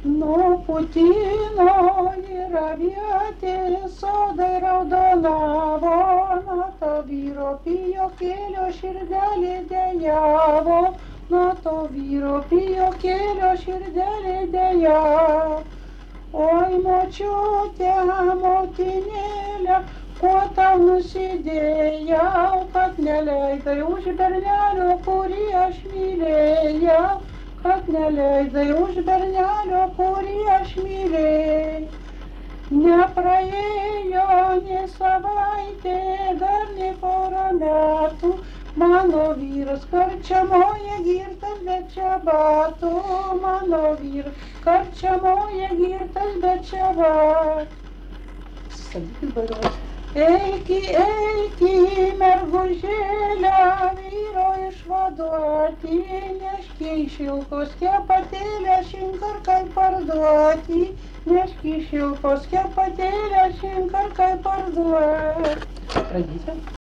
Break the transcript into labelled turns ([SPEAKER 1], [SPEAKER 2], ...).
[SPEAKER 1] Nuo Putino ir avietės sodai raudonavo, nuo to vyro pijokėlio širdelė dejavo, nuo to vyro pijokėlio širdelė dejavo. Oi, močiute, motinėlė, kuo tau nusidėjau, kad neleidai už bernelio, kurį aš mylėjau, kad neleidai už bernelio, kurį aš mylėjau. Nepraėjo nė savaitė, dar nė porą metų, mano vyras karčiamoje girtas be čebatų, mano vyras karčiamoje girtas be čebatų. Sakykit, bairos. Eiki, eiki, mergužėlę, vyro išvaduoti, neški šilkos kepatėlę, šinkarkai parduoti, neški šilkos kepatėlę, šinkarkai parduoti. Tradicija.